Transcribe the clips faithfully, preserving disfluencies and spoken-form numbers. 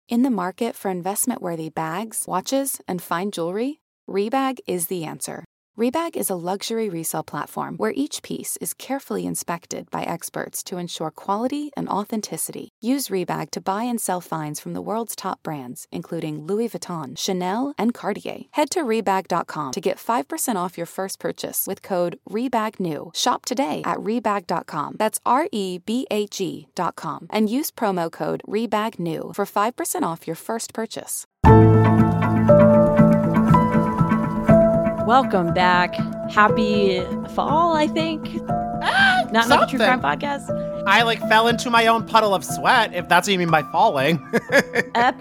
In the market for investment-worthy bags, watches, and fine jewelry, Rebag is the answer. Rebag is a luxury resale platform where each piece is carefully inspected by experts to ensure quality and authenticity. Use Rebag to buy and sell finds from the world's top brands, including Louis Vuitton, Chanel, and Cartier. Head to Rebag dot com to get five percent off your first purchase with code REBAGNEW. Shop today at Rebag dot com. That's R E B A G dot com. And use promo code REBAGNEW for five percent off your first purchase. Welcome back. Happy fall, I think. Ah, Not another true crime podcast. I like fell into my own puddle of sweat, if that's what you mean by falling. uh,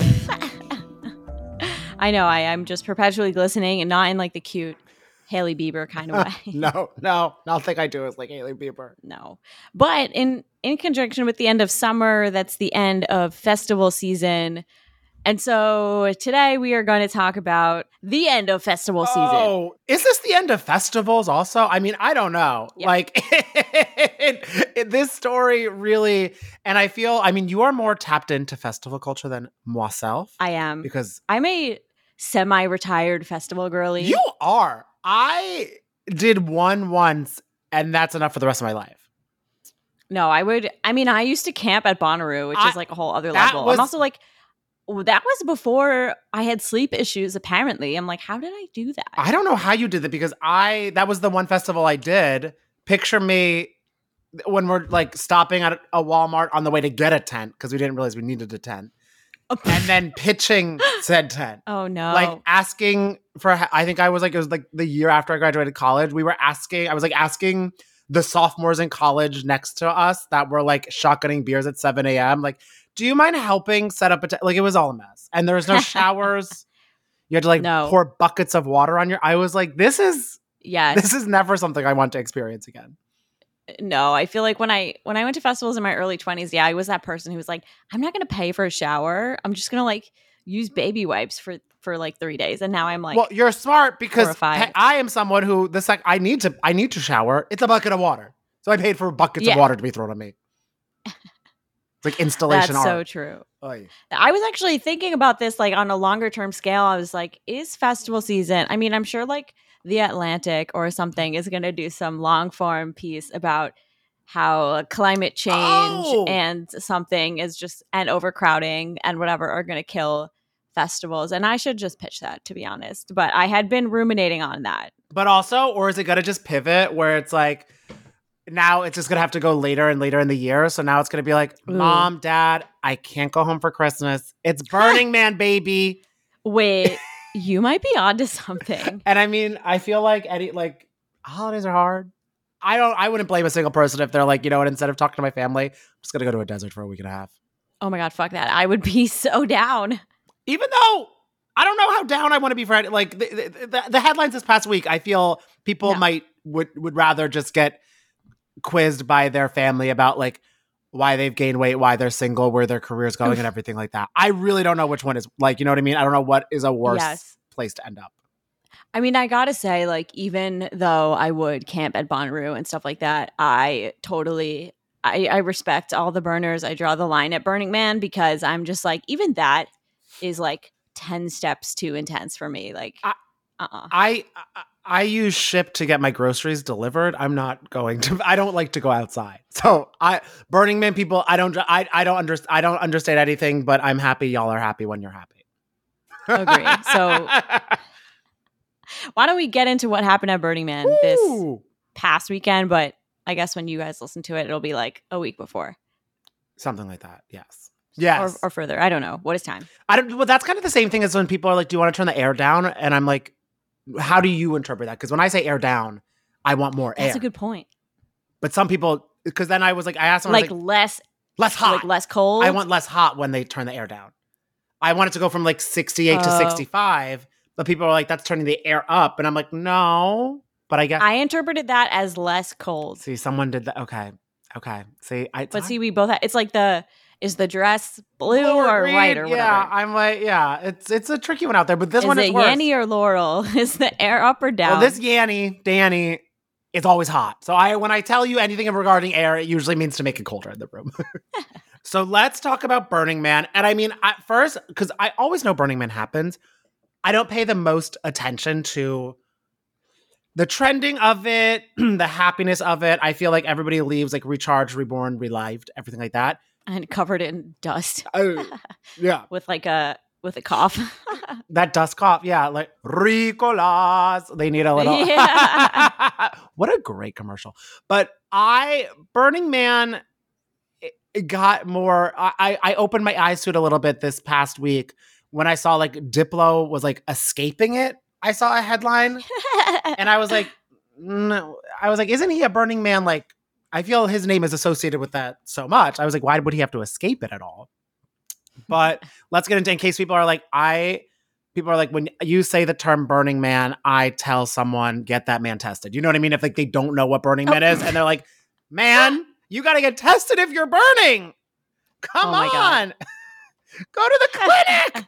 I know. I, I'm just perpetually glistening and not in like the cute Hailey Bieber kind of way. no, no, I don't think I do. It's like Hailey Bieber. No. But in, in conjunction with the end of summer, that's the end of festival season. And so today we are going to talk about the end of festival season. Oh, is this the end of festivals also? I mean, I don't know. Yep. Like, it, it, this story really, and I feel, I mean, you are more tapped into festival culture than myself. I am. Because I'm a semi-retired festival girly. You are. I did one once, and that's enough for the rest of my life. No, I would, I mean, I used to camp at Bonnaroo, which I, is like a whole other level. Was, I'm also like, that was before I had sleep issues, apparently. I'm like, how did I do that? I don't know how you did that because I, that was the one festival I did. Picture me when we're like stopping at a Walmart on the way to get a tent because we didn't realize we needed a tent. And then pitching said tent. Oh, no. Like asking for, I think I was like, it was like the year after I graduated college. We were asking, I was like asking the sophomores in college next to us that were like shotgunning beers at seven a.m. Like, do you mind helping set up a tent? Like, it was all a mess. And there was no showers. You had to like no. pour buckets of water on your, I was like, this is, yes. this is never something I want to experience again. No, I feel like when I when I went to festivals in my early twenties, yeah, I was that person who was like, I'm not going to pay for a shower. I'm just going to like use baby wipes for for like three days. And now I'm like, well, you're smart because horrified. I am someone who the sec I need to I need to shower. It's a bucket of water, so I paid for buckets yeah. of water to be thrown on me. It's like installation That's art. so true. Oy. I was actually thinking about this like on a longer term scale. I was like, is festival season? I mean, I'm sure like The Atlantic or something is going to do some long form piece about how climate change oh! and something is just and overcrowding and whatever are going to kill festivals. And I should just pitch that, to be honest. But I had been ruminating on that. But also, or is it going to just pivot where it's like, now it's just going to have to go later and later in the year. So now it's going to be like, Ooh. Mom, Dad, I can't go home for Christmas. It's Burning Man, baby. Wait, you might be onto something. And I mean, I feel like any like holidays are hard. I don't. I wouldn't blame a single person if they're like, you know what? Instead of talking to my family, I'm just gonna go to a desert for a week and a half. Oh my god, fuck that! I would be so down. Even though I don't know how down I want to be for it. Like the, the, the headlines this past week, I feel people no. might would would rather just get quizzed by their family about like why they've gained weight, why they're single, where their career's going, and everything like that. I really don't know which one is like, you know what I mean? I don't know what is a worse yes. place to end up. I mean, I gotta say, like, even though I would camp at Bonnaroo and stuff like that, I totally, I, I respect all the burners. I draw the line at Burning Man because I'm just like, even that is like ten steps too intense for me. Like, I, uh-uh. I, I, I use Ship to get my groceries delivered. I'm not going to, I don't like to go outside. So I, Burning Man people, I don't, I, I don't understand, I don't understand anything, but I'm happy y'all are happy when you're happy. Agree. So why don't we get into what happened at Burning Man Ooh. this past weekend? But I guess when you guys listen to it, it'll be like a week before. Something like that. Yes. Yes. Or, or further. I don't know. What is time? I don't, well, that's kind of the same thing as when people are like, do you want to turn the air down? And I'm like, how do you interpret that? Because when I say air down, I want more That's air. That's a good point. But some people, because then I was like, I asked them, like, like less, less hot. Like less cold? I want less hot when they turn the air down. I want it to go from like sixty-eight oh. to sixty-five. But people are like, that's turning the air up. And I'm like, no. But I guess. I interpreted that as less cold. See, someone did that. Okay. Okay. See, I. But see, we both, ha- it's like the, is the dress blue or green, white or whatever? Yeah, I'm like, yeah, it's it's a tricky one out there. But this is one is it worse. Yanny or Laurel? Is the air up or down? Well, this Yanny, Danny, is always hot. So I, when I tell you anything regarding air, it usually means to make it colder in the room. So let's talk about Burning Man. And I mean, at first, because I always know Burning Man happens, I don't pay the most attention to the trending of it, the happiness of it. I feel like everybody leaves like recharged, reborn, relived, everything like that. And covered in dust. Oh, yeah. with like a with a cough. That dust cough, yeah, like Ricolas. They need a little. Yeah. What a great commercial. But I, Burning Man, it, it got more. I, I opened my eyes to it a little bit this past week when I saw like Diplo was like escaping it. I saw a headline and I was like, no, I was like, isn't he a Burning Man? Like, I feel his name is associated with that so much. I was like, why would he have to escape it at all? But let's get into, in case people are like, I, people are like, when you say the term Burning Man, I tell someone, get that man tested. You know what I mean? If like they don't know what Burning Man is and they're like, man, you got to get tested if you're burning. Come Oh my on. God. Go to the clinic.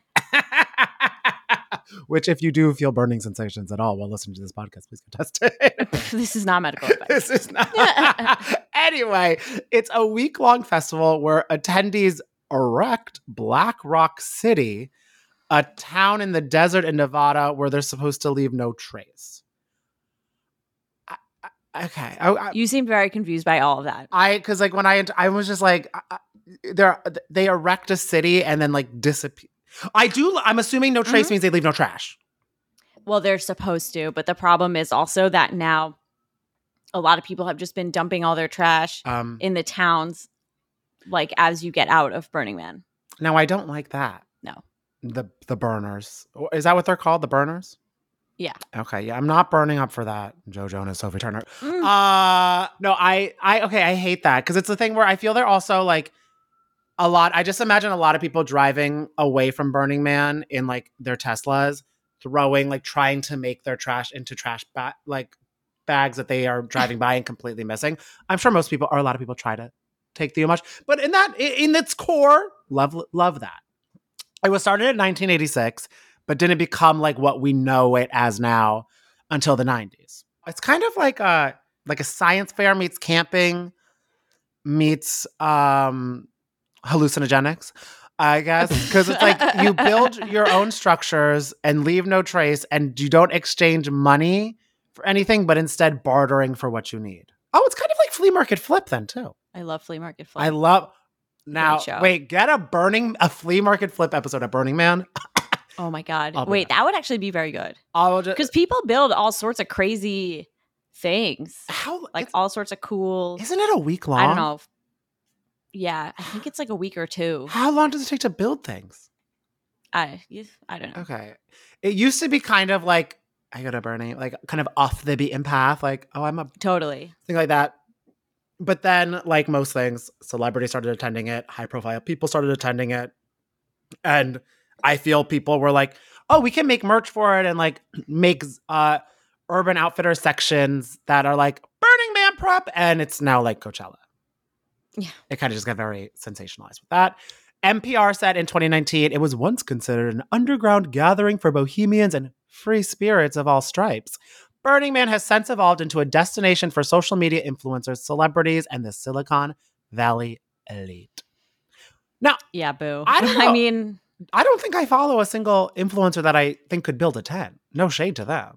Which if you do feel burning sensations at all while listening to this podcast, please get tested. This is not medical advice. This is not. Anyway, it's a week-long festival where attendees erect Black Rock City, a town in the desert in Nevada where they're supposed to leave no trace. I, I, okay. I, I, You seem very confused by all of that. I, because like when I, I was just like, I, they're, they erect a city and then like disappear. I do, I'm assuming no trace Mm-hmm. means they leave no trash. Well, they're supposed to, but the problem is also that now a lot of people have just been dumping all their trash Um, in the towns, like as you get out of Burning Man. now I don't like that. No. The the burners. Is that what they're called? The burners? Yeah. Okay. Yeah. I'm not burning up for that. Joe Jonas, Sophie Turner. Mm. Uh no, I I okay, I hate that because it's the thing where I feel they're also like a lot. I just imagine a lot of people driving away from Burning Man in like their Teslas, throwing like trying to make their trash into trash ba- like bags that they are driving by and completely missing. I'm sure most people or a lot of people try to take too much, but in that in its core, love love that. It was started in nineteen eighty-six, but didn't become like what we know it as now until the nineties. It's kind of like a like a science fair meets camping meets um hallucinogenics, I guess, because it's like you build your own structures and leave no trace, and you don't exchange money for anything, but instead bartering for what you need. Oh, it's kind of like flea market flip then too. I love flea market flip. I love. Now, show. wait, get a burning a flea market flip episode of Burning Man. Oh my God. I'll be Wait, back. that would actually be very good. I'll just Because people build all sorts of crazy things. how Like it's- all sorts of cool. isn't it a week long? I don't know. if- Yeah, I think it's like a week or two. How long does it take to build things? I I don't know. Okay, it used to be kind of like I go to Burning, like kind of off the beaten path, like oh I'm a Totally. thing like that. But then, like most things, celebrities started attending it, high profile people started attending it. And I feel people were like, oh, we can make merch for it and like make uh, Urban Outfitter sections that are like Burning Man prep. And it's now like Coachella. Yeah. It kind of just got very sensationalized with that. N P R said in twenty nineteen, it was once considered an underground gathering for bohemians and free spirits of all stripes. Burning Man has since evolved into a destination for social media influencers, celebrities, and the Silicon Valley elite. Now, Yeah, boo. I don't know. I mean, I don't think I follow a single influencer that I think could build a tent. No shade to them.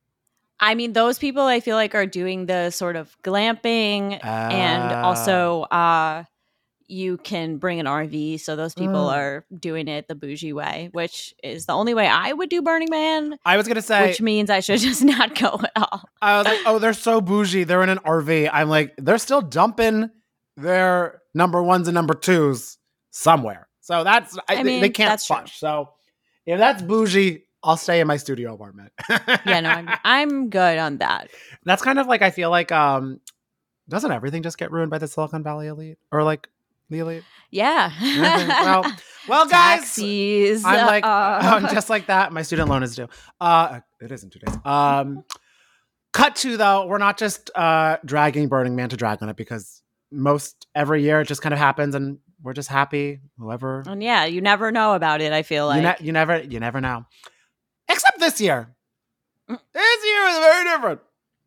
I mean, those people I feel like are doing the sort of glamping and Ah. also uh you can bring an R V. So those people Mm. are doing it the bougie way, which is the only way I would do Burning Man, I was going to say, which means I should just not go at all. I was like, oh, they're so bougie. They're in an R V. I'm like, they're still dumping their number ones and number twos somewhere. So that's, I, I they- mean, they can't that's true. squash. So if that's bougie, I'll stay in my studio apartment. Yeah, no, I'm, I'm good on that. That's kind of like, I feel like, um, doesn't everything just get ruined by the Silicon Valley elite or like the elite? Yeah. Okay, well, well, guys, Taxis. I'm like, uh, I'm just like that. My student loan is due. Uh, it is in two days. Um, cut to though, we're not just uh dragging Burning Man to drag on it because most every year it just kind of happens and we're just happy. Whoever and yeah, you never know about it, I feel like. you, ne- you never, you never know. Except this year. Mm. This year is very different.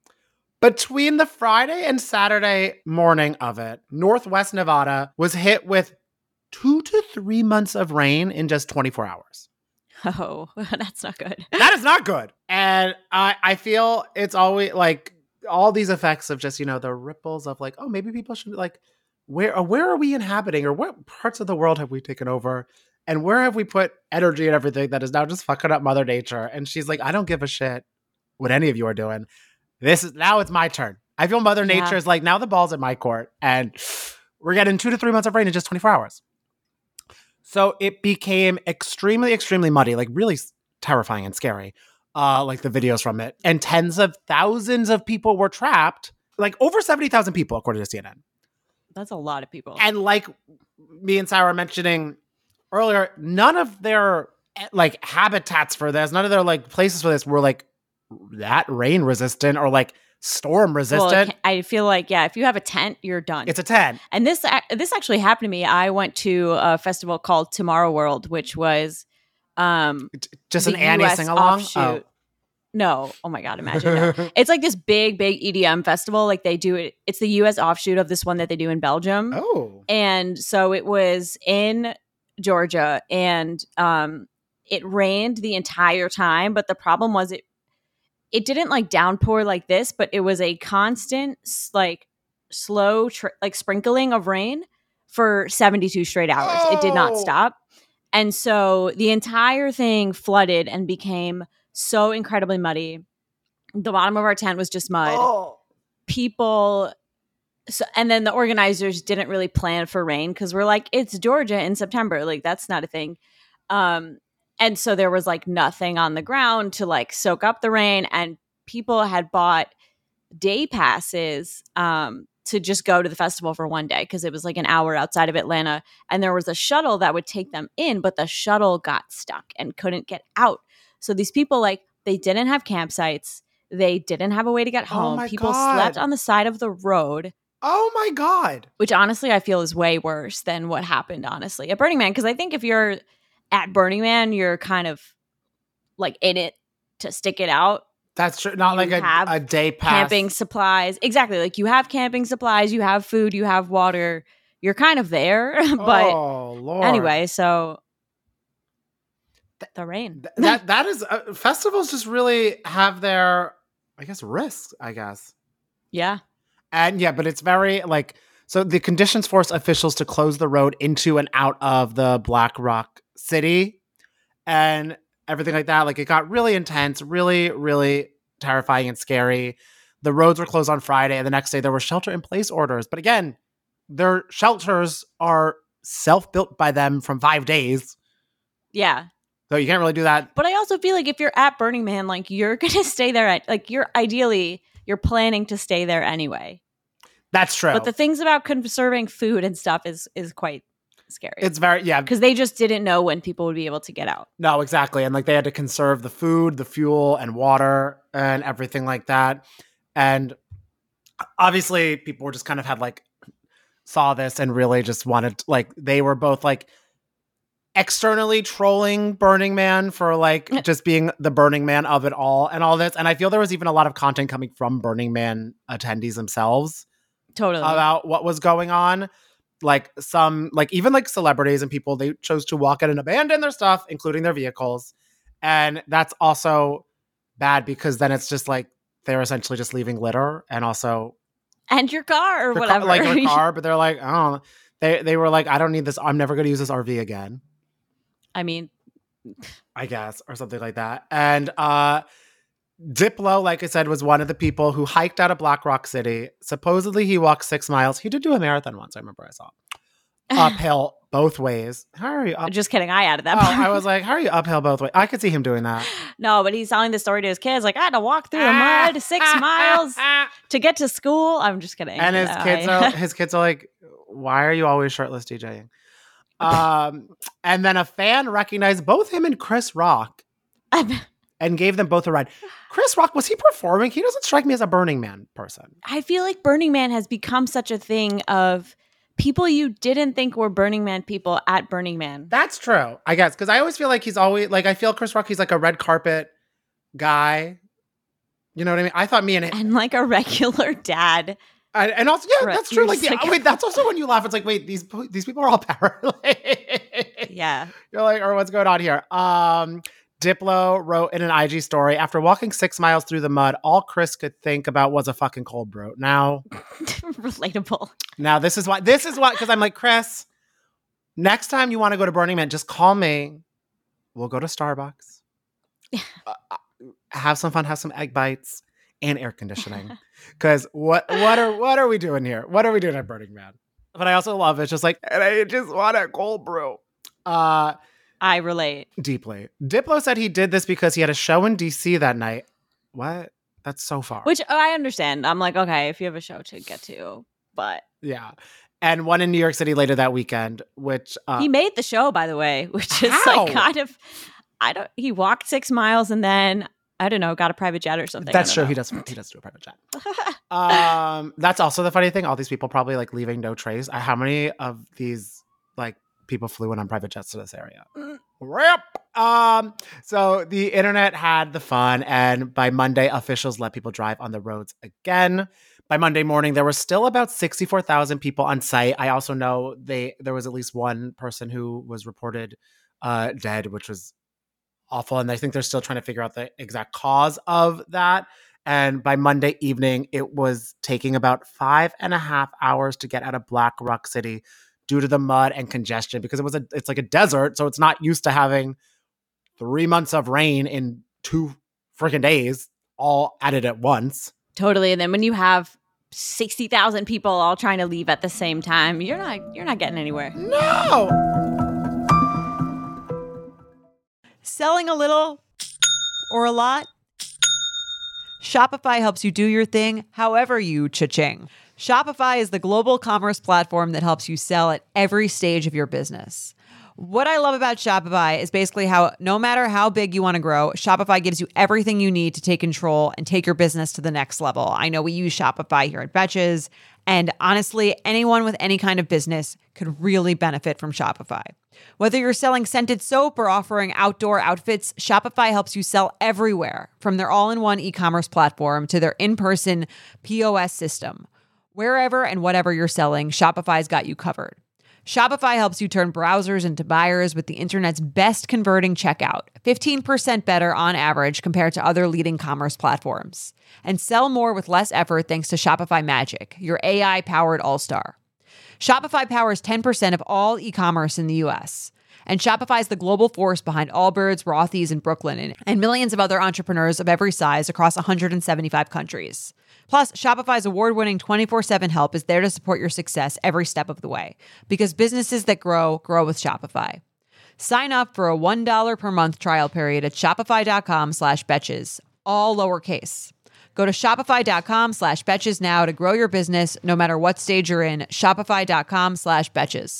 Between the Friday and Saturday morning of it, Northwest Nevada was hit with two to three months of rain in just twenty-four hours. Oh, that's not good. That is not good. And I, I feel it's always like all these effects of just, you know, the ripples of like, oh, maybe people should like, where, where are we inhabiting or what parts of the world have we taken over? And where have we put energy and everything that is now just fucking up Mother Nature? And she's like, I don't give a shit what any of you are doing. This is now it's my turn. I feel Mother Yeah. Nature is like, now the ball's in my court. And we're getting two to three months of rain in just twenty-four hours. So it became extremely, extremely muddy, like really s- terrifying and scary, uh, like the videos from it. And tens of thousands of people were trapped, like over seventy thousand people, according to C N N. That's a lot of people. And like me and Sarah were mentioning earlier, none of their eh, like habitats for this, none of their like places for this were like that rain resistant or like storm Well, resistant. it ca- I feel like, yeah, if you have a tent, you're done. It's a ten. And this ac- this actually happened to me. I went to a festival called Tomorrow World, which was um, Just the an Annie U S sing along. offshoot. No, oh my god, imagine. No. It's like this big, big E D M festival. Like they do it. It's the U S offshoot of this one that they do in Belgium. Oh. And so it was in Georgia, and um, it rained the entire time. But the problem was it it didn't like downpour like this, but it was a constant s- like slow tr- like sprinkling of rain for seventy-two straight hours. It did not Oh. stop. And so the entire thing flooded and became so incredibly muddy. The bottom of our tent was just mud. Oh. People so, and then the organizers didn't really plan for rain because we're like, it's Georgia in September. Like that's not a thing. Um, and so there was like nothing on the ground to like soak up the rain. And people had bought day passes um, to just go to the festival for one day because it was like an hour outside of Atlanta. And there was a shuttle that would take them in, but the shuttle got stuck and couldn't get out. So these people, like, they didn't have campsites. They didn't have a way to get Oh home. my People God. slept on the side of the road, Oh my God. which honestly I feel is way worse than what happened, honestly, at Burning Man. Because I think if you're at Burning Man, you're kind of like in it to stick it out. That's true. Not You like a, have a day pass. Camping supplies. Exactly. Like you have camping supplies, you have food, you have water. You're kind of there. But oh, Lord. anyway, so the rain. Th- that that is uh, festivals just really have their, I guess, risks, I guess. Yeah. And yeah, but it's very like, so the conditions force officials to close the road into and out of the Black Rock City and everything like that. Like it got really intense, really, really terrifying and scary. The roads were closed on Friday, and the next day there were shelter in place orders. But again, their shelters are self-built by them from five days. Yeah. So you can't really do that. But I also feel like if you're at Burning Man, like you're going to stay there. At, like you're ideally, you're planning to stay there anyway. That's true. But the things about conserving food and stuff is is quite scary. It's very, yeah. Because they just didn't know when people would be able to get out. No, exactly. And like they had to conserve the food, the fuel, and water and everything like that. And obviously people were just kind of had like, saw this and really just wanted, like, they were both like externally trolling Burning Man for like just being the Burning Man of it all and all this. And I feel there was even a lot of content coming from Burning Man attendees themselves Totally. about what was going on. Like some, like even like celebrities and people, they chose to walk in and abandon their stuff, including their vehicles. And that's also bad because then it's just like they're essentially just leaving litter and also and your car or their whatever. car, like their car, but they're like, oh, they they were like, I don't need this. I'm never going to use this R V again. I mean, I guess, or something like that. And uh, Diplo, like I said, was one of the people who hiked out of Black Rock City. Supposedly, he walked six miles. He did do a marathon once. I remember I saw uphill both ways. How are you? Up- just kidding. I added that oh, part. I was like, how are you uphill both ways? I could see him doing that. No, but he's telling the story to his kids. Like, I had to walk through the mud six miles to get to school. I'm just kidding. And his No, kids I- are his kids are like, why are you always shirtless DJing? Um, and then a fan recognized both him and Chris Rock and gave them both a ride. Chris Rock, was he performing? He doesn't strike me as a Burning Man person. I feel like Burning Man has become such a thing of people you didn't think were Burning Man people at Burning Man. That's true, I guess, because I always feel like he's always like I feel Chris Rock. He's like a red carpet guy. You know what I mean? I thought me and him, And like a regular dad. And, and also, yeah, Right. that's true. You're Like, just yeah, like- wait, that's also when you laugh. It's like, wait, these these people are all powerless. Yeah. You're like, or what's going on here? Um, Diplo wrote in an I G story, after walking six miles through the mud, all Chris could think about was a fucking cold brew. Now, Relatable. now this is why, this is why, because I'm like, Chris, next time you want to go to Burning Man, just call me. We'll go to Starbucks. uh, have some fun, have some egg bites and air conditioning. Because what what are what are we doing here? What are we doing at Burning Man? But I also love it. It's just like, and I just want a cold brew. Uh, I relate. deeply. Diplo said he did this because he had a show in D C that night. What? That's so far. Which oh, I understand. I'm like, okay, if you have a show to get to, but Yeah. And one in New York City later that weekend, which uh, he made the show, by the way, which is How? like kind of, I don't. He walked six miles and then I don't know, got a private jet or something. that's I true. don't He know. does. He does do a private jet. um, that's also the funny thing. All these people probably like leaving no trace. Uh, How many of these like people flew in on private jets to this area? Mm. Rip. Um, so the internet had the fun, and by Monday, officials let people drive on the roads again. By Monday morning, there were still about sixty-four thousand people on site. I also know they there was at least one person who was reported uh, dead, which was awful. And I think they're still trying to figure out the exact cause of that. And by Monday evening, it was taking about five and a half hours to get out of Black Rock City due to the mud and congestion, because it was a it's like a desert, so it's not used to having three months of rain in two freaking days, all at it at once. Totally. And then when you have sixty thousand people all trying to leave at the same time, you're not you're not getting anywhere. No. Selling a little or a lot? Shopify helps you do your thing however you cha-ching. Shopify is the global commerce platform that helps you sell at every stage of your business. What I love about Shopify is basically how no matter how big you want to grow, Shopify gives you everything you need to take control and take your business to the next level. I know we use Shopify here at Betches, and honestly, anyone with any kind of business could really benefit from Shopify. Whether you're selling scented soap or offering outdoor outfits, Shopify helps you sell everywhere, from their all-in-one e-commerce platform to their in-person P O S system. Wherever and whatever you're selling, Shopify's got you covered. Shopify helps you turn browsers into buyers with the internet's best converting checkout, fifteen percent better on average compared to other leading commerce platforms. And sell more with less effort thanks to Shopify Magic, your A I-powered all-star. Shopify powers ten percent of all e-commerce in the U S. And Shopify is the global force behind Allbirds, Rothy's, and Brooklyn, and millions of other entrepreneurs of every size across one hundred seventy-five countries. Plus, Shopify's award-winning twenty-four seven help is there to support your success every step of the way. Because businesses that grow, grow with Shopify. Sign up for a one dollar per month trial period at shopify.com slash betches, all lowercase. Go to shopify.com slash betches now to grow your business no matter what stage you're in. Shopify.com slash betches.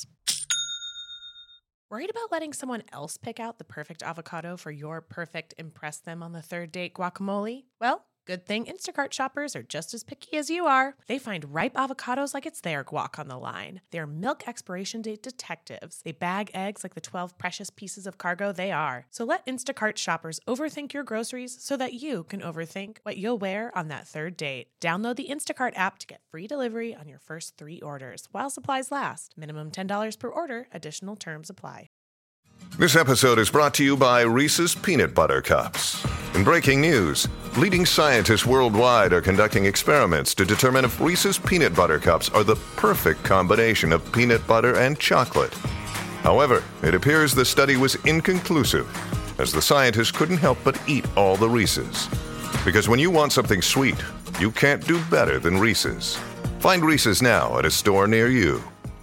Worried about letting someone else pick out the perfect avocado for your perfect impress them on the third date guacamole? Well, good thing Instacart shoppers are just as picky as you are. They find ripe avocados like it's their guac on the line. They're milk expiration date detectives. They bag eggs like the twelve precious pieces of cargo they are. So let Instacart shoppers overthink your groceries so that you can overthink what you'll wear on that third date. Download the Instacart app to get free delivery on your first three orders while supplies last. Minimum ten dollars per order. Additional terms apply. This episode is brought to you by Reese's Peanut Butter Cups. In breaking news, leading scientists worldwide are conducting experiments to determine if Reese's Peanut Butter Cups are the perfect combination of peanut butter and chocolate. However, it appears the study was inconclusive, as the scientists couldn't help but eat all the Reese's. Because when you want something sweet, you can't do better than Reese's. Find Reese's now at a store near you.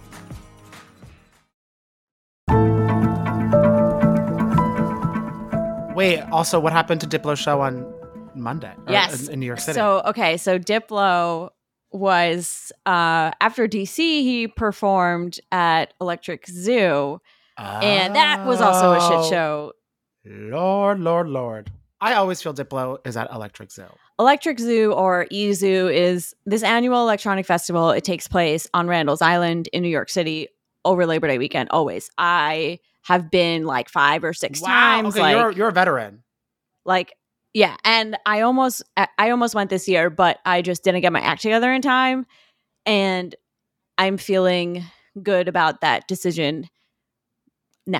Wait, also, what happened to Diplo's show on Monday? Or Yes. in, in New York City. So, okay. So Diplo was, uh, after D C, he performed at Electric Zoo. And that was also a Oh. shit show. Lord, Lord, Lord. I always feel Diplo is at Electric Zoo. Electric Zoo, or E Zoo, is this annual electronic festival. It takes place on Randall's Island in New York City over Labor Day weekend, always. I have been like five or six Wow. times. Okay, like, you're, you're a veteran. like, yeah. And I almost, I almost went this year, but I just didn't get my act together in time. And I'm feeling good about that decision now.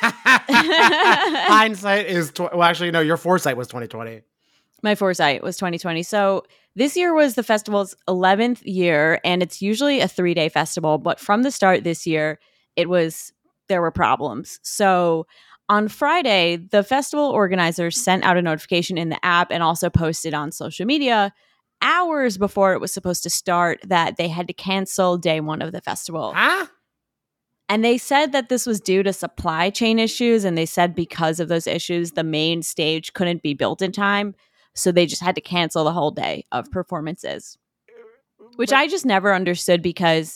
Hindsight is tw- well, actually, no. Your foresight was twenty twenty. My foresight was twenty twenty. So this year was the festival's eleventh year, and it's usually a three-day festival. But from the start this year, it was there were problems. So on Friday, the festival organizers sent out a notification in the app and also posted on social media hours before it was supposed to start that they had to cancel day one of the festival. Huh? And they said that this was due to supply chain issues. And they said because of those issues, the main stage couldn't be built in time. So they just had to cancel the whole day of performances, which But- I just never understood because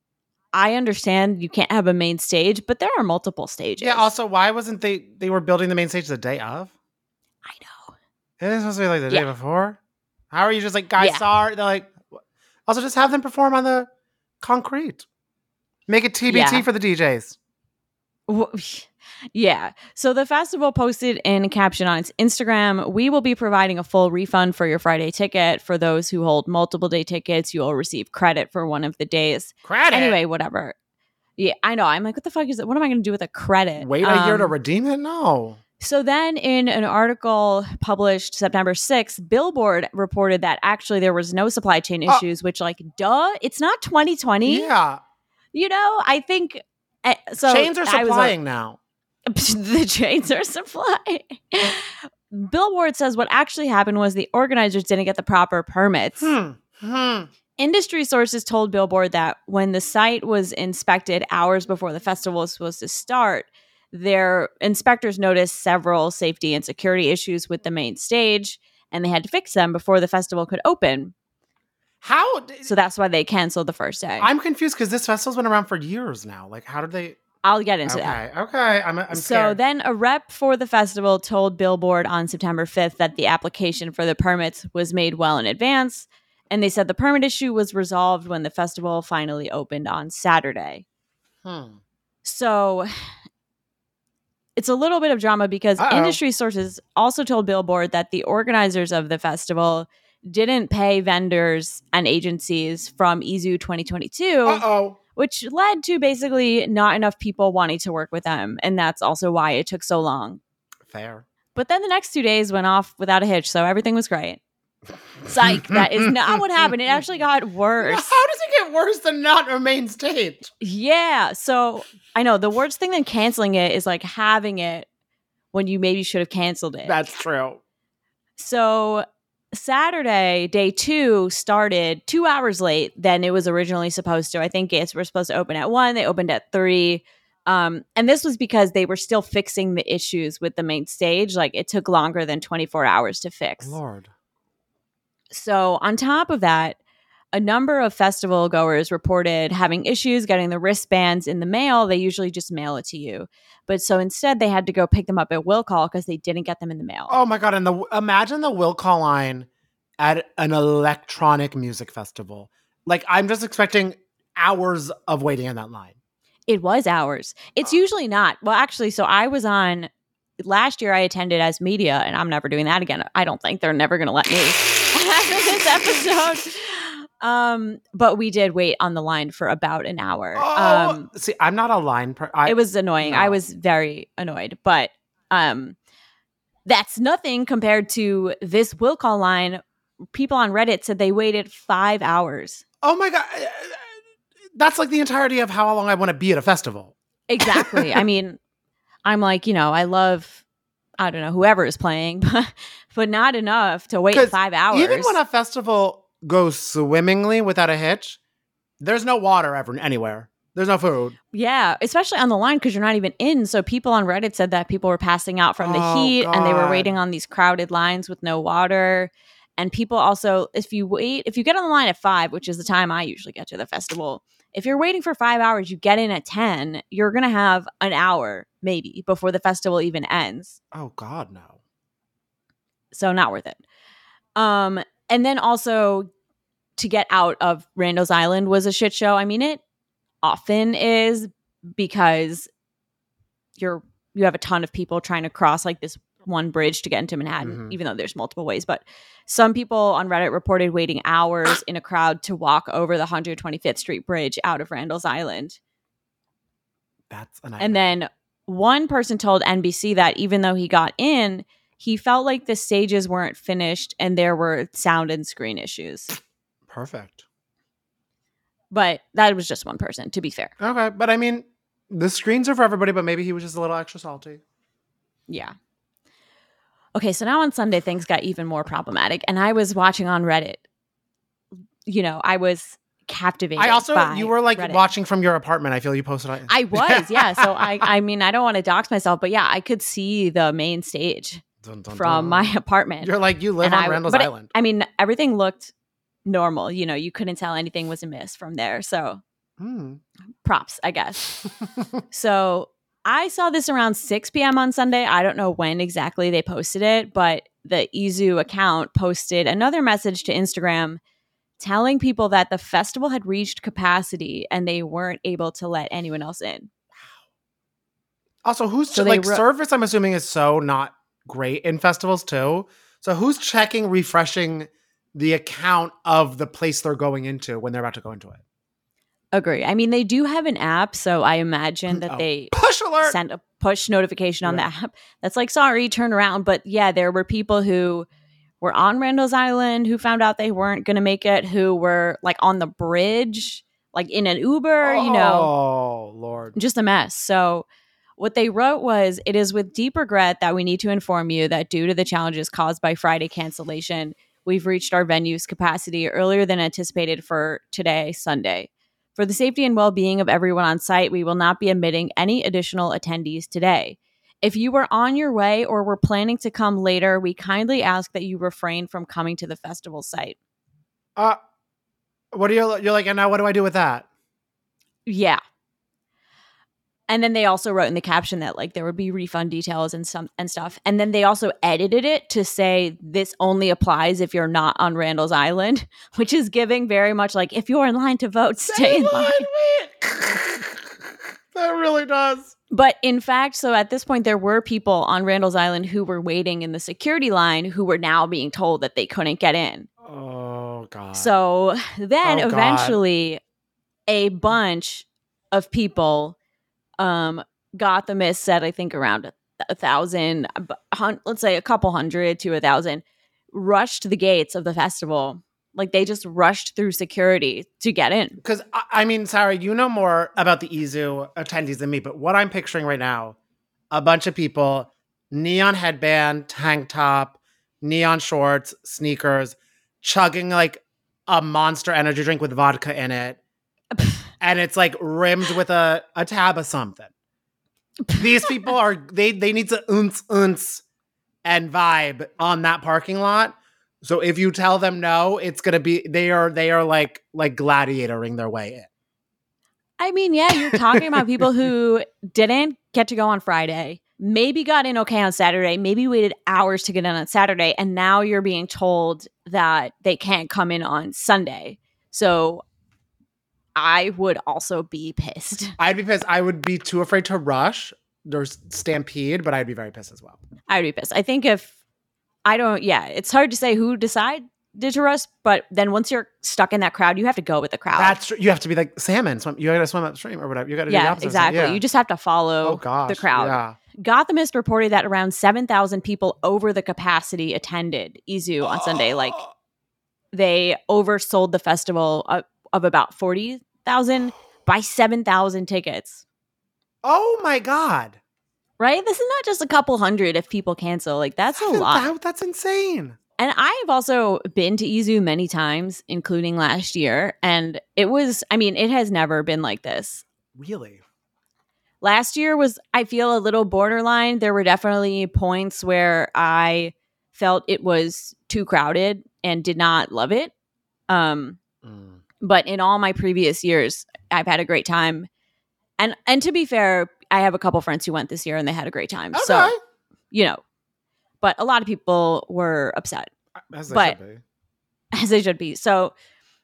I understand you can't have a main stage, but there are multiple stages. Yeah. Also, why wasn't they? They were building the main stage the day of. I know. It was supposed to be like the Yeah. day before. How are you just like, guys, Yeah. sorry? They're like, what? Also just have them perform on the concrete. Make it T B T Yeah. for the D Js. Wh- Yeah. So the festival posted in a caption on its Instagram, "We will be providing a full refund for your Friday ticket. For those who hold multiple day tickets, you will receive credit for one of the days." Credit. Anyway, whatever. Yeah, I know. I'm like, what the fuck is it? What am I going to do with a credit? Wait a year to Um, redeem it? No. So then in an article published September sixth, Billboard reported that actually there was no supply chain Oh. issues, which like, duh, it's not twenty twenty. Yeah. You know, I think eh, so. Chains are I was, uh, supplying now. the chains are supplying. Billboard says what actually happened was the organizers didn't get the proper permits. Hmm. Hmm. Industry sources told Billboard that when the site was inspected hours before the festival was supposed to start, their inspectors noticed several safety and security issues with the main stage, and they had to fix them before the festival could open. How? d- So that's why they canceled the first day. I'm confused because this festival's been around for years now. Like, how did they? I'll get into that. Okay. Okay. I'm. I'm so scared. then a rep for the festival told Billboard on September fifth that the application for the permits was made well in advance. And they said the permit issue was resolved when the festival finally opened on Saturday. Hmm. So it's a little bit of drama because Uh-oh. industry sources also told Billboard that the organizers of the festival didn't pay vendors and agencies from E Z U twenty twenty-two, Uh oh. which led to basically not enough people wanting to work with them. And that's also why it took so long. Fair. But then the next two days went off without a hitch, so everything was great. Psych, that is not what happened. It actually got worse. How does it get worse than not a main stage? Yeah, so I know the worst thing than canceling it is like having it when you maybe should have canceled it. That's true. So Saturday, day two, started two hours late than it was originally supposed to. I think gates were supposed to open at one. They opened at three. Um, and this was because they were still fixing the issues with the main stage. Like it took longer than twenty-four hours to fix. Lord. So on top of that, a number of festival goers reported having issues getting the wristbands in the mail. They usually just mail it to you. But so instead they had to go pick them up at will call because they didn't get them in the mail. Oh my god! And the imagine the will call line at an electronic music festival. Like I'm just expecting hours of waiting in that line. It was hours. It's Oh. usually not. Well, actually, so I was on last year I attended as media and I'm never doing that again. I don't think they're never going to let me after this episode. Um, but we did wait on the line for about an hour. Oh, Um, see, I'm not a line. Per- I, it was annoying. no. I was very annoyed, but um, that's nothing compared to this will call line. People on Reddit said they waited five hours. Oh my god! That's like the entirety of how long I want to be at a festival. Exactly. I mean, I'm like, you know, I love, I don't know, whoever is playing, but, but not enough to wait 'Cause five hours. Even when a festival goes swimmingly without a hitch, there's no water ever anywhere. There's no food. Yeah, especially on the line because you're not even in. So people on Reddit said that people were passing out from the Oh, heat and they were God. waiting on these crowded lines with no water. And people also, if you wait, if you get on the line at five, which is the time I usually get to the festival, if you're waiting for five hours, you get in at ten, you're going to have an hour maybe before the festival even ends. Oh God, no. So not worth it. Um, and then also to get out of Randall's Island was a shit show. I mean, it often is because you're you have a ton of people trying to cross like this one bridge to get into Manhattan, Mhm. even though there's multiple ways. But some people on Reddit reported waiting hours in a crowd to walk over the one hundred twenty-fifth Street Bridge out of Randall's Island. That's a nightmare. And then one person told N B C that even though he got in, he felt like the stages weren't finished and there were sound and screen issues. Perfect. But that was just one person, to be fair. Okay, but I mean, the screens are for everybody, but maybe he was just a little extra salty. Yeah. Okay, so now on Sunday, things got even more problematic. And I was watching on Reddit. You know, I was captivated. I also, by you were like Reddit. watching from your apartment. I feel you posted on. I was, yeah. So I, I mean, I don't want to dox myself, but yeah, I could see the main stage Dun, dun, from dun. my apartment. You're like, you live And on I- Randall's but it- Island. I mean, everything looked normal. You know, you couldn't tell anything was amiss from there. So Hmm. props, I guess. So I saw this around six p.m. on Sunday. I don't know when exactly they posted it, but the Izu account posted another message to Instagram telling people that the festival had reached capacity and they weren't able to let anyone else in. Also, who's So che- they like wrote- service? I'm assuming is so not great in festivals too. So who's checking, refreshing the account of the place they're going into when they're about to go into it? Agree. I mean, they do have an app, so I imagine that Oh, they push alert. sent a push notification on Right. the app that's like, sorry, turn around. But yeah, there were people who were on Randall's Island who found out they weren't going to make it, who were like on the bridge, like in an Uber, you know, Oh Lord. just a mess. So what they wrote was, it is with deep regret that we need to inform you that due to the challenges caused by Friday cancellation, we've reached our venue's capacity earlier than anticipated for today, Sunday. For the safety and well-being of everyone on site, we will not be admitting any additional attendees today. If you were on your way or were planning to come later, we kindly ask that you refrain from coming to the festival site. Uh, what are you? You're like, and now what do I do with that? Yeah. And then they also wrote in the caption that like there would be refund details and some and stuff. And then they also edited it to say this only applies if you're not on Randall's Island, which is giving very much like, if you're in line to vote, stay in line. That really does. But in fact, so at this point, there were people on Randall's Island who were waiting in the security line who were now being told that they couldn't get in. Oh God. So then Oh, God. eventually a bunch of people um, got the miss set, I think around a, a thousand, a hun- let's say a couple hundred to a thousand, rushed the gates of the festival. Like they just rushed through security to get in. Because, I, I mean, Sarah, you know more about the Izu attendees than me, but what I'm picturing right now, a bunch of people, neon headband, tank top, neon shorts, sneakers, chugging like a Monster energy drink with vodka in it. And it's like rimmed with a, a tab of something. These people are, they, they need to unce, unce and vibe on that parking lot. So if you tell them no, it's gonna be they are they are like like gladiatoring their way in. I mean, yeah, you're talking about people who didn't get to go on Friday, maybe got in okay on Saturday, maybe waited hours to get in on Saturday, and now you're being told that they can't come in on Sunday. So I would also be pissed. I'd be pissed. I would be too afraid to rush. There's stampede, but I'd be very pissed as well. I would be pissed. I think if I don't, yeah, it's hard to say who decided to rush, but then once you're stuck in that crowd, you have to go with the crowd. That's true. You have to be like salmon. Swim. You got to swim upstream or whatever. You got to do the yeah, opposite. exactly. Yeah. You just have to follow oh gosh, the crowd. Yeah. Gothamist reported that around seven thousand people over the capacity attended Izu on Sunday. Like they oversold the festival of, of about forty thousand by seven thousand tickets. Oh my God. Right? This is not just a couple hundred if people cancel. Like that's a lot. That- that's insane. And I've also been to Izu many times, including last year. And it was, I mean, it has never been like this. Really? Last year was, I feel, a little borderline. There were definitely points where I felt it was too crowded and did not love it. Um, Mm. but in all my previous years, I've had a great time. And and to be fair, I have a couple friends who went this year and they had a great time. Okay. So, you know, but a lot of people were upset, As they but- should be. as they should be. So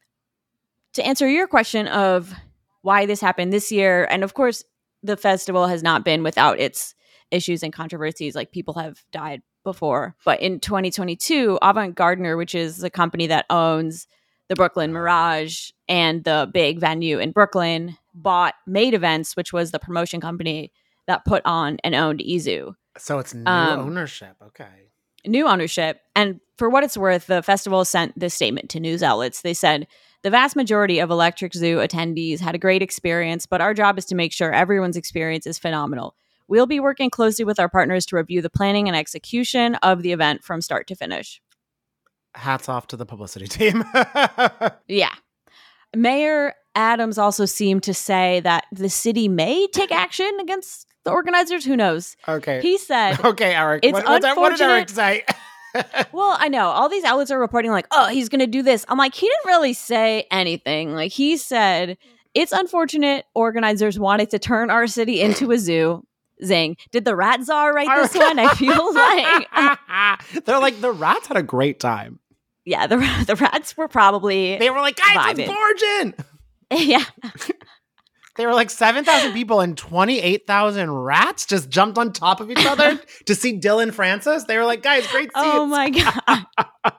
to answer your question of why this happened this year, and of course, the festival has not been without its issues and controversies. Like people have died before. But in twenty twenty-two, Avant Gardner, which is the company that owns the Brooklyn Mirage and the big venue in Brooklyn, bought Made Events, which was the promotion company that put on and owned Izu. So it's new Um, ownership. Okay. New ownership. And for what it's worth, the festival sent this statement to news outlets. They said, the vast majority of Electric Zoo attendees had a great experience, but our job is to make sure everyone's experience is phenomenal. We'll be working closely with our partners to review the planning and execution of the event from start to finish. Hats off to the publicity team. Yeah. Mayor Adams also seemed to say that the city may take action against the organizers. Who knows? Okay. He said, okay, Eric. It's what, what, what did Eric unfortunate- say? well, I know all these outlets are reporting like, oh, he's going to do this. I'm like, he didn't really say anything. Like he said, it's unfortunate organizers wanted to turn our city into a zoo. Zing. Did the Rat Czar write this one? I feel like they're like, the rats had a great time. yeah, the the rats were probably They were like, guys, vibing. it's gorging. yeah. They were like seven thousand people and twenty-eight thousand rats just jumped on top of each other to see Dylan Francis. They were like, guys, great seats. Oh my god.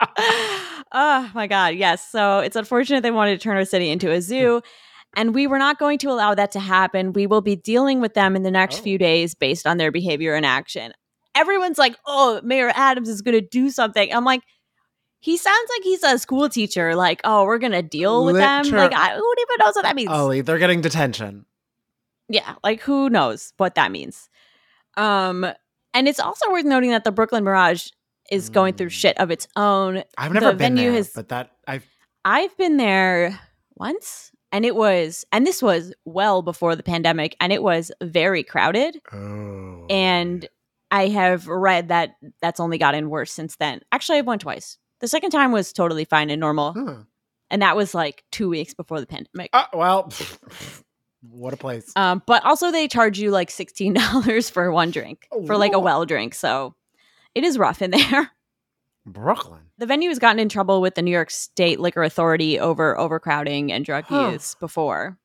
Oh my god. Yes. So it's unfortunate they wanted to turn our city into a zoo. And we were not going to allow that to happen. We will be dealing with them in the next Oh. few days based on their behavior and action. Everyone's like, oh, Mayor Adams is going to do something. I'm like, he sounds like he's a school teacher. Like, oh, we're going to deal with them. Liter- Like, I, who even knows what that means? Ollie, they're getting detention. Yeah, like who knows what that means. Um, and it's also worth noting that the Brooklyn Mirage is going through Mm. shit of its own. I've never The been venue there, has- but that I've I've been there once, and it was, and this was well before the pandemic, and it was very crowded. oh. And I have read that that's only gotten worse since then. Actually, I've went twice. The second time was totally fine and normal, Huh. and that was like two weeks before the pandemic. Uh, well, what a place. Um, but also they charge you like sixteen dollars for one drink, for like a Whoa. well drink. So it is rough in there. Brooklyn. The venue has gotten in trouble with the New York State Liquor Authority over overcrowding and drug Huh. use before.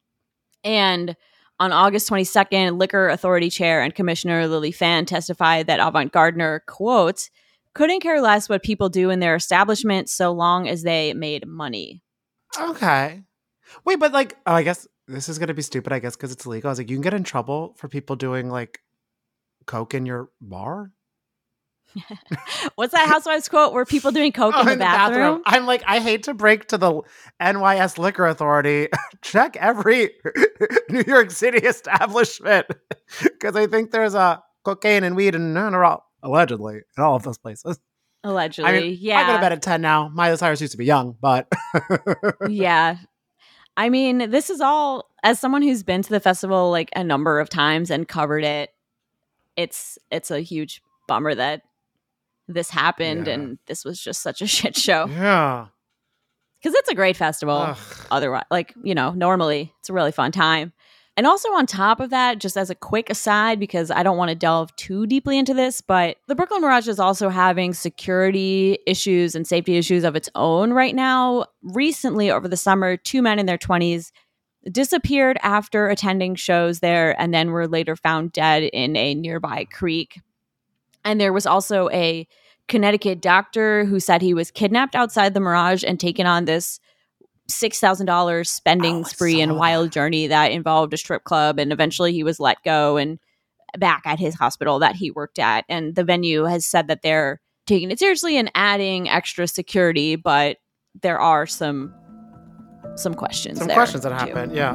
And on August twenty-second, Liquor Authority Chair and Commissioner Lily Fan testified that Avant Gardner, quote, couldn't care less what people do in their establishment so long as they made money. Okay. Wait, but like, oh, I guess this is gonna be stupid. I guess because it's illegal. I was like, you can get in trouble for people doing like coke in your bar. What's that Housewives quote where people doing coke Oh, in the bathroom? I'm like, I hate to break to the N Y S Liquor Authority. Check every New York City establishment because I think there's a cocaine and weed and all, allegedly in all of those places. Allegedly, I mean, yeah. I go to bed at ten now. Miley Cyrus used to be young, but Yeah. I mean, this is all, as someone who's been to the festival like a number of times and covered it, it's it's a huge bummer that this happened Yeah. and this was just such a shit show. yeah. Because it's a great festival. Ugh. Otherwise, like, you know, normally it's a really fun time. And also on top of that, just as a quick aside, because I don't want to delve too deeply into this, but the Brooklyn Mirage is also having security issues and safety issues of its own right now. Recently, over the summer, two men in their twenties disappeared after attending shows there and then were later found dead in a nearby creek. And there was also a Connecticut doctor who said he was kidnapped outside the Mirage and taken on this six thousand dollars spending Oh, I spree saw and that. wild journey that involved a strip club. And eventually he was let go and back at his hospital that he worked at. And the venue has said that they're taking it seriously and adding extra security, but there are some some questions Some there, questions that too. happen. Yeah.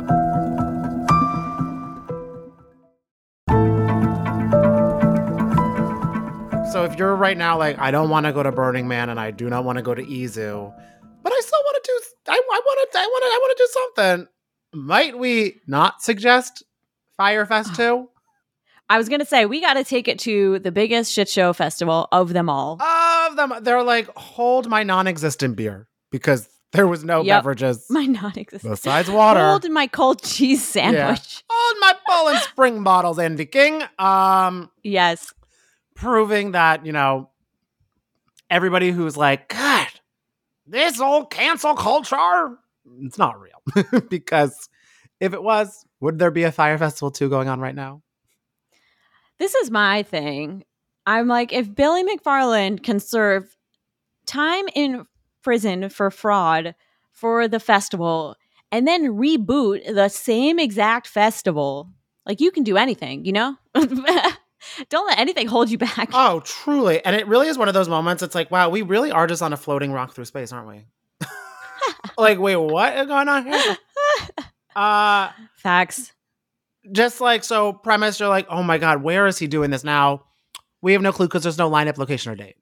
So if you're right now like, I don't want to go to Burning Man and I do not want to go to Izu, but I still want to do, I, I want to, I want to, I want to do something. Might we not suggest Firefest two? I was going to say, we got to take it to the biggest shit show festival of them all. Of them, they're like, hold my non-existent beer because there was no Yep. beverages My non-existent. besides water. Hold my cold cheese sandwich. Hold my Poland Spring bottles, Envy King. Um, Yes. proving that, you know, everybody who's like, God, this old cancel culture, it's not real. Because if it was, would there be a Fire Festival two going on right now? This is my thing. I'm like, if Billy McFarland can serve time in prison for fraud for the festival and then reboot the same exact festival, like you can do anything, you know? Don't let anything hold you back. Oh, truly. And it really is one of those moments. It's like, wow, we really are just on a floating rock through space, aren't we? Like, wait, what is going on here? Uh, Facts. just like, so premise, you're like, oh my God, where is he doing this now? We have no clue because there's no lineup, location, or date.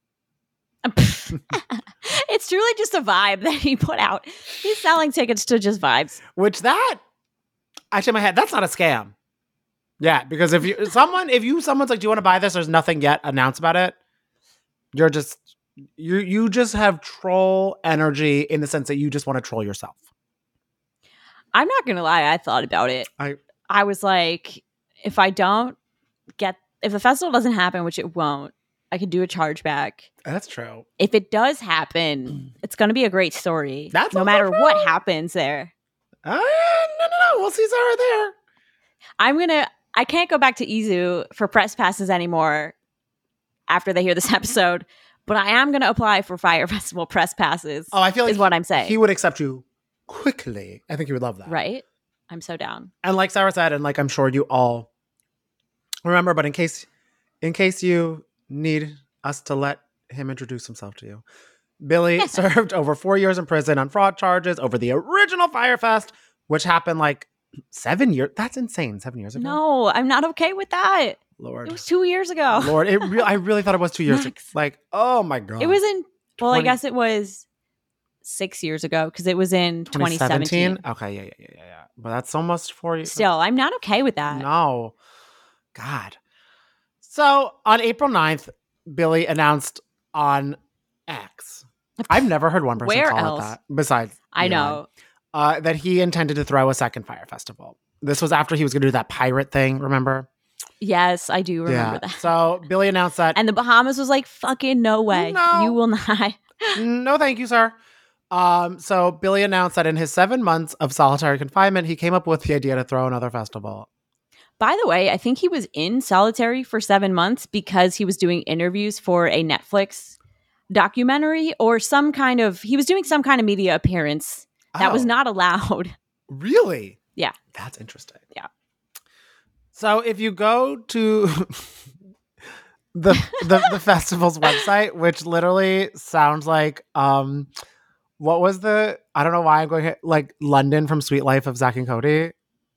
It's truly just a vibe that he put out. He's selling tickets to just vibes. Which that, actually in my head, that's not a scam. Yeah, because if you someone if you someone's like, do you want to buy this? There's nothing yet announced about it. You're just you you just have troll energy in the sense that you just want to troll yourself. I'm not gonna lie, I thought about it. I I was like, if I don't get if the festival doesn't happen, which it won't, I could do a chargeback. That's true. If it does happen, it's gonna be a great story. That's no also matter true. what happens there. Uh, no, no, no. We'll see Sarah there. I'm gonna I can't go back to Izu for press passes anymore after they hear this episode, but I am gonna apply for Fire Festival press passes. Oh, I feel like is what I'm saying. He would accept you quickly. I think you would love that. Right? I'm so down. And like Sarah said, and like I'm sure you all remember, but in case in case you need us to let him introduce himself to you, Billy served over four years in prison on fraud charges over the original Firefest, which happened like seven years. That's insane. Seven years ago. No, I'm not okay with that. Lord, It was two years ago. Lord, it. Re- I really thought it was two years. Max. Like, oh my God, It was in, well, I twenty guess it was six years ago because it was in twenty seventeen. Okay, yeah, yeah, yeah, yeah, yeah. But that's almost four years. Still, I'm not okay with that. No. God. So on April ninth, Billy announced on X. I've never heard one person Where call else? it that. Besides, I Elon, know. uh, that he intended to throw a second Fire Festival. This was after he was going to do that pirate thing, remember? Yes, I do remember that. So Billy announced that. And the Bahamas was like, fucking no way. No. You will not. No, thank you, sir. Um, so Billy announced that in his seven months of solitary confinement, he came up with the idea to throw another festival. By the way, I think he was in solitary for seven months because he was doing interviews for a Netflix documentary or some kind of, he was doing some kind of media appearance that was Oh. not allowed. Really? Yeah. That's interesting. Yeah. So if you go to the, the the festival's website, which literally sounds like um what was the I don't know why I'm going here, like London from Sweet Life of Zack and Cody.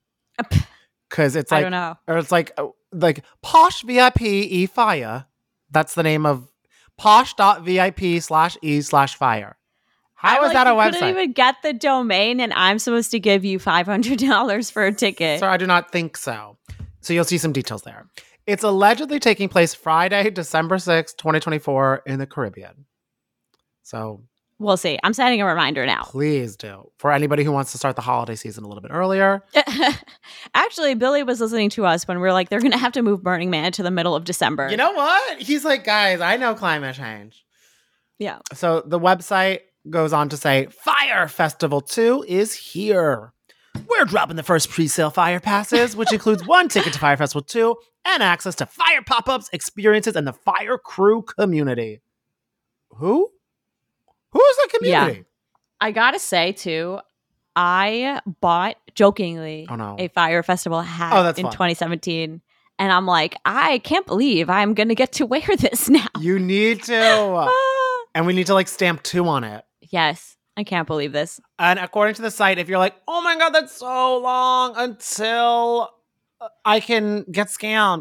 Cause it's I like don't know. or it's like uh, like Posh V I P E Fire. That's the name of posh.vip slash e slash fire. How I'm is like, that a you website? couldn't even get the domain and I'm supposed to give you five hundred dollars for a ticket. So I do not think so. So you'll see some details there. It's allegedly taking place Friday, December sixth, twenty twenty-four in the Caribbean. So We'll see. I'm setting a reminder now. please do. For anybody who wants to start the holiday season a little bit earlier. Actually, Billy was listening to us when we were like, they're going to have to move Burning Man to the middle of December. You know what? He's like, guys, I know climate change. Yeah. So the website goes on to say, Fire Festival two is here. We're dropping the first pre-sale Fire Passes, which includes one ticket to Fire Festival two and access to Fire pop-ups, experiences, and the Fire Crew community. Who? Who's the community? I got to say, too, I bought jokingly Oh, no. a Fire Festival hat Oh, that's in fun. twenty seventeen. And I'm like, I can't believe I'm going to get to wear this now. You need to. Ah. And we need to like stamp two on it. Yes. I can't believe this. And according to the site, if you're like, oh my God, that's so long until I can get scammed.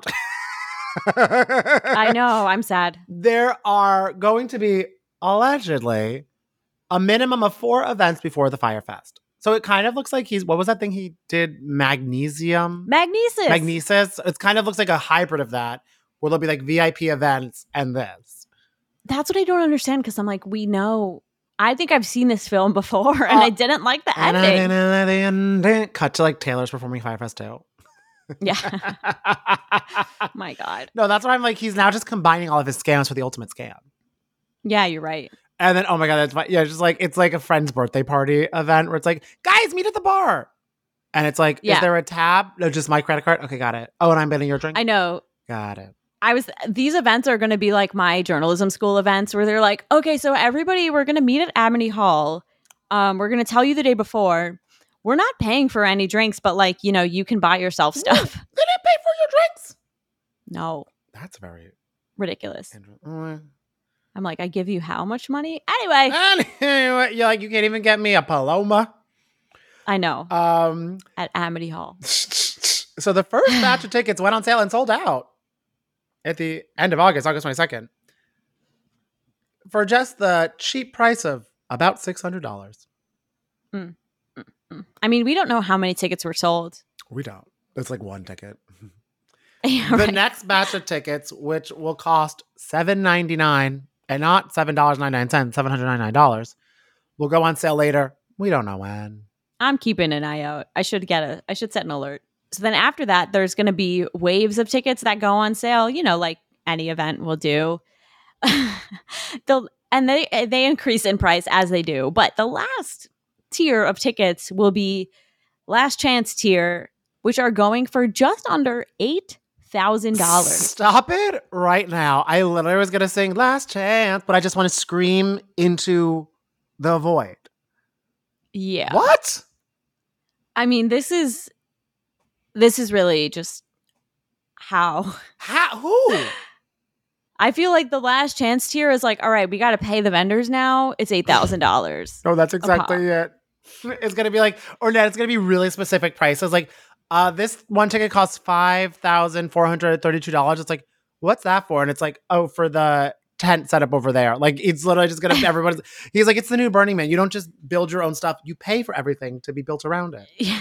I know. I'm sad. There are going to be allegedly a minimum of four events before the Fire Fest. So it kind of looks like he's, what was that thing he did? Magnesium? Magnesis. Magnesis. It kind of looks like a hybrid of that, where there'll be like V I P events and this. That's what I don't understand because I'm like, we know. I think I've seen this film before and Uh, I didn't like the And I ending. didn't let the ending- Cut to like Taylor's performing Fire Fest too. Yeah. My God. No, that's why I'm like, he's now just combining all of his scams for the ultimate scam. Yeah, you're right. And then, oh my God, that's fine. Yeah, just like, it's like a friend's birthday party event where it's like, guys, meet at the bar. And it's like, Yeah. is there a tab? No, just my credit card. Okay, got it. Oh, and I'm betting your drink. I know. Got it. I was these events are going to be like my journalism school events where they're like, okay, so everybody, we're going to meet at Amity Hall. Um, we're going to tell you the day before. We're not paying for any drinks, but like, you know, you can buy yourself stuff. They didn't pay for your drinks. No, That's very ridiculous. interesting. I'm like, I give you how much money? Anyway, Anyway, you're like, you can't even get me a Paloma. I know. Um, At Amity Hall. so the first batch of tickets went on sale and sold out at the end of August, August twenty-second, for just the cheap price of about six hundred dollars. Mm. Mm-mm. I mean, we don't know how many tickets were sold. We don't. It's like one ticket. Yeah, The right. next batch of tickets, which will cost seven ninety-nine and not seven dollars and ninety-nine cents, seven hundred ninety-nine dollars, will go on sale later. We don't know when. I'm keeping an eye out. I should get a I should set an alert. So then after that, there's going to be waves of tickets that go on sale, you know, like any event will do. They'll and they they increase in price as they do. But the last tier of tickets will be last chance tier, which are going for just under eight thousand dollars. Stop it right now. I literally was going to sing Last Chance, but I just want to scream into the void. Yeah. What? I mean, this is this is really just how How? Who? I feel like the last chance tier is like, all right, we got to pay the vendors now. It's eight thousand dollars. Oh, that's exactly it. It's going to be like, or no, it's going to be really specific prices. Like, uh, this one ticket costs five thousand four hundred thirty-two dollars. It's like, what's that for? And it's like, oh, for the tent setup over there. Like, it's literally just going to, everybody's, he's like, it's the new Burning Man. You don't just build your own stuff. You pay for everything to be built around it. Yeah.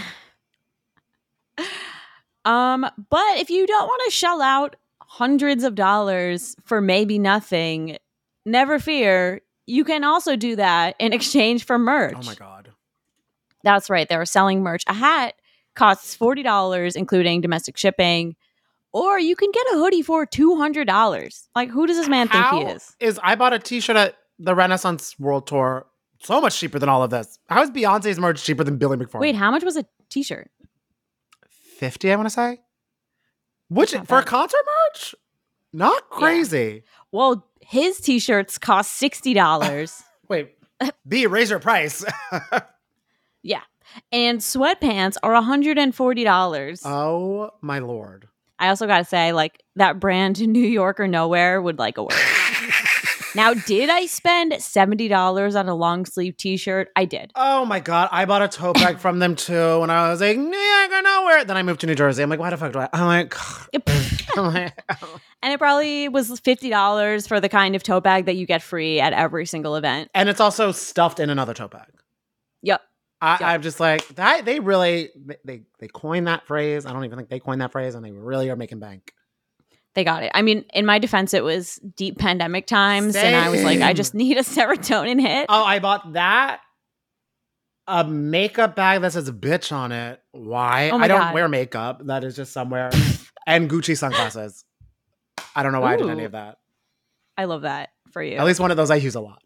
Um, but if you don't want to shell out hundreds of dollars for maybe nothing, never fear. You can also do that in exchange for merch. Oh my God. That's right. They were selling merch. A hat costs forty dollars, including domestic shipping, or you can get a hoodie for two hundred dollars. Like, who does this man How think he is? Is I bought a t-shirt at the Renaissance World Tour. So much cheaper than all of this. How is Beyonce's merch cheaper than Billy McFarland? Wait, how much was a t-shirt? fifty, I want to say. Which, Not for a bad. concert merch? Not crazy. Well, his t-shirts cost sixty dollars. Wait, B, raise your price. Yeah. And sweatpants are one hundred forty dollars. Oh, my Lord. I also got to say, like, that brand New York or Nowhere would like a word. Now, did I spend seventy dollars on a long sleeve t-shirt? I did. Oh, my God. I bought a tote bag from them, too. And I was like, New York or nowhere. Then I moved to New Jersey. I'm like, why the fuck do I? I'm like, I'm like And it probably was fifty dollars for the kind of tote bag that you get free at every single event. and it's also stuffed in another tote bag. Yep. I, Yeah. I'm just like, that. They really, they, they coined that phrase. I don't even think they coined that phrase, and they really are making bank. They got it. I mean, in my defense, it was deep pandemic times. And I was like, I Same. just need a serotonin hit. Oh, I bought that. A makeup bag that says bitch on it. Why? Oh my I don't God. wear makeup. That is just somewhere. And Gucci sunglasses. I don't know why I did any Ooh. of that. I love that for you. At least one of those I use a lot.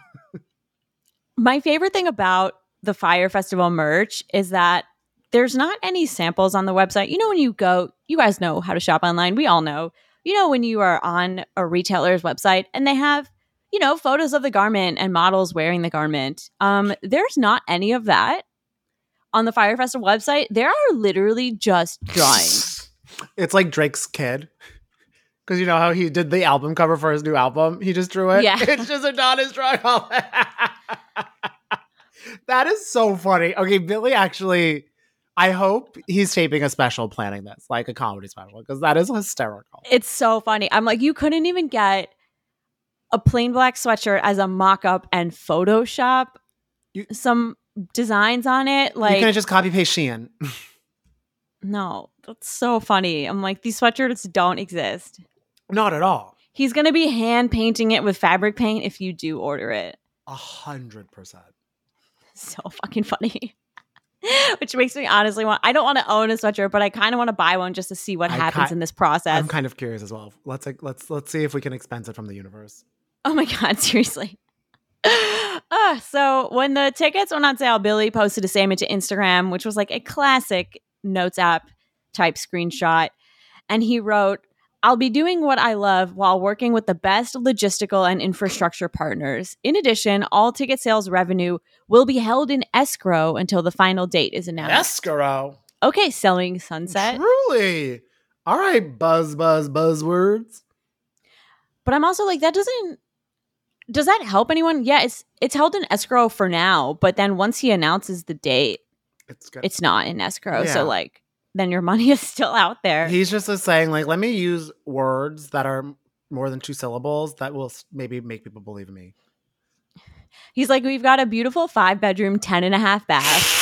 My favorite thing about the Fire Festival merch is that there's not any samples on the website. You know, when you go, you guys know how to shop online. We all know. You know, when you are on a retailer's website and they have, you know, photos of the garment and models wearing the garment. Um, there's not any of that on the Fire Festival website. There are literally just drawings. It's like Drake's kid. Because you know how he did the album cover for his new album? He just drew it. Yeah. It's just Adonis drawing all that is so funny. Okay, Billy actually, I hope he's taping a special planning this, like a comedy special, because that is hysterical. It's so funny. I'm like, you couldn't even get a plain black sweatshirt as a mock-up and Photoshop You- some designs on it. you Like, can just copy paste Shein. no, that's so funny. I'm like, these sweatshirts don't exist. Not at all. He's going to be hand painting it with fabric paint if you do order it. A hundred percent. So fucking funny. Which makes me honestly want, I don't want to own a sweatshirt, but I kind of want to buy one just to see what I happens ki- in this process. I'm kind of curious as well. Let's like, let's let's see if we can expense it from the universe. Oh my God, seriously. uh, so when the tickets went on sale, Billy posted a statement to Instagram, which was like a classic Notes app type screenshot. And he wrote, I'll be doing what I love while working with the best logistical and infrastructure partners. In addition, all ticket sales revenue will be held in escrow until the final date is announced. Escrow. Okay, Selling Sunset. Truly. All right, buzz, buzz, buzzwords. But I'm also like, that doesn't, does that help anyone? Yeah, it's it's held in escrow for now, but then once he announces the date, It's good. it's not in escrow. Yeah. So like, then your money is still out there. He's just saying, like, let me use words that are more than two syllables that will s- maybe make people believe me. He's like, we've got a beautiful five bedroom, ten and a half bath.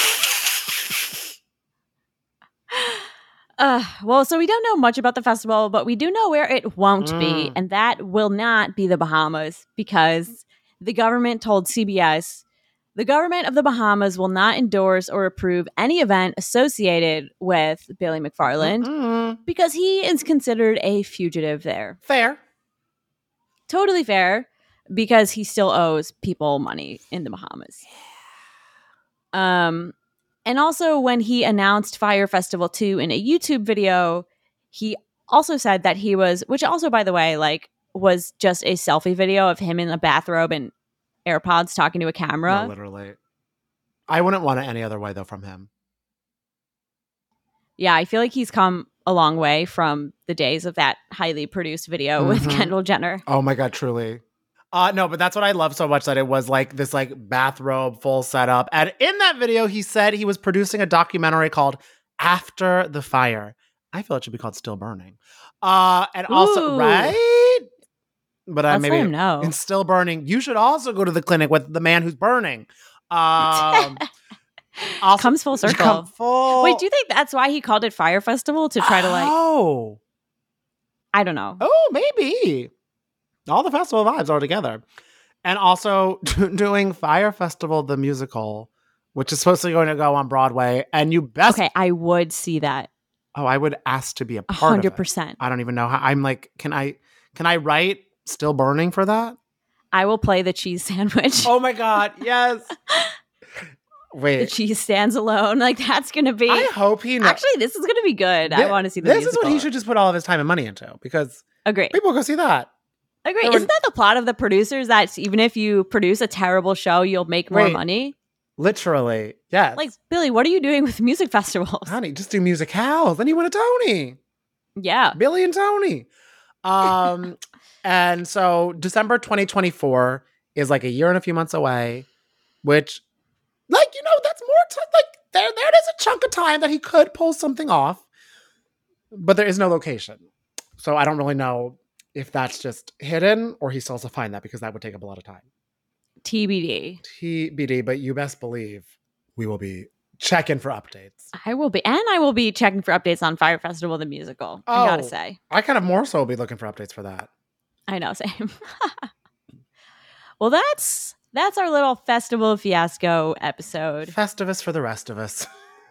Uh, well, so we don't know much about the festival, but we do know where it won't be, Mm. and that will not be the Bahamas because the government told C B S the government of the Bahamas will not endorse or approve any event associated with Billy McFarland Mm-mm. because he is considered a fugitive there. Fair. Totally fair because he still owes people money in the Bahamas. Um, and also when he announced Fire Festival two in a YouTube video, he also said that he was, which also, by the way, like was just a selfie video of him in a bathrobe and AirPods talking to a camera. No, literally. I wouldn't want it any other way, though, from him. Yeah, I feel like he's come a long way from the days of that highly produced video with Mhm. Kendall Jenner. Oh my God, truly. Uh, no, but that's what I love so much, that it was like this like bathrobe full setup. And in that video, he said he was producing a documentary called After the Fire. I feel it should be called Still Burning. Uh, and also, Ooh. right? But I Let's maybe let him know. in Still Burning, you should also go to the clinic with the man who's burning. Um, also, Comes full circle. Come full. Wait, do you think that's why he called it Fire Festival to try to like? Oh, I don't know. oh, maybe. All the festival vibes are together. And also doing Fire Festival, the musical, which is supposed to be going to go on Broadway. And you best. Okay, I would see that Oh, I would ask to be a a part hundred of it. percent. I don't even know how. I'm like, can I, can I write Still Burning for that? I will play the cheese sandwich. Oh my God. Yes. The Wait. cheese stands alone. Like that's gonna be. I hope he knows. Actually, this is gonna be good. I Thi- want to see the This musical. is what he should just put all of his time and money into, because Agree. people go see that. Agree. There were- Isn't that the plot of the producers? That even if you produce a terrible show, you'll make more Wait. money. Literally. Yes. Like Billy, what are you doing with music festivals? Honey, just do musicals. Then you win a Tony. Yeah. Billy and Tony. Um, and so December twenty twenty-four is like a year and a few months away, which, like, you know, that's more time. Like, there, there is a chunk of time that he could pull something off, but there is no location. So I don't really know if that's just hidden or he still has to find that, because that would take up a lot of time. T B D. T B D, but you best believe we will be checking for updates. I will be, and I will be checking for updates on Fire Festival the musical. I gotta Oh. say, I kind of more so will be looking for updates for that. I know, same. Well, that's that's our little festival fiasco episode Festivus for the rest of us.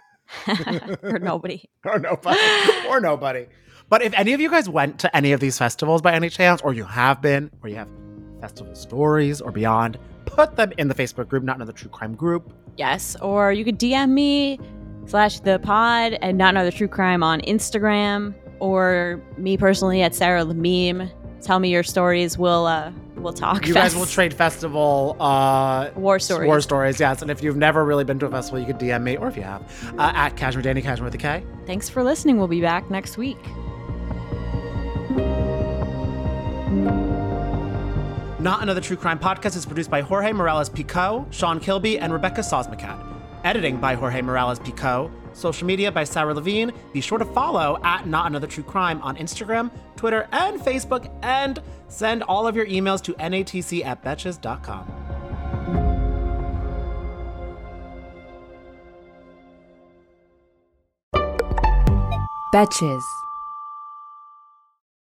for nobody. or nobody. or nobody. But if any of you guys went to any of these festivals by any chance, or you have been, or you have festival stories or beyond, put them in the Facebook group, Not Another True Crime group. Yes, or you could D M me slash the pod and Not Another True Crime on Instagram, or me personally at Sarah Lameme. Tell me your stories. We'll uh we'll talk. You guys fest. will trade festival uh, War stories. War stories, yes. And if you've never really been to a festival, you could D M me, or if you have, uh, at Cashmere Danny, Cashmere with a K. Thanks for listening. We'll be back next week. Not Another True Crime podcast is produced by Jorge Morales-Pico, Sean Kilby, and Rebecca Sosmacat. Editing by Jorge Morales-Pico. Social media by Sarah Levine. Be sure to follow at Not Another True Crime on Instagram, Twitter, and Facebook, and send all of your emails to natc at betches dot com. Betches.